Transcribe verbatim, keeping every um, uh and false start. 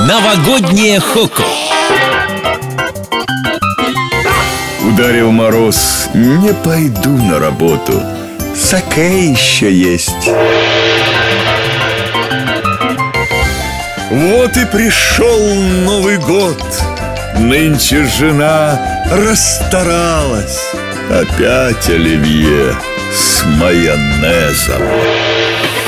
Новогоднее хоку. Ударил мороз, не пойду на работу. Саке еще есть. Вот и пришел Новый год. Нынче жена расстаралась. Опять оливье с майонезом.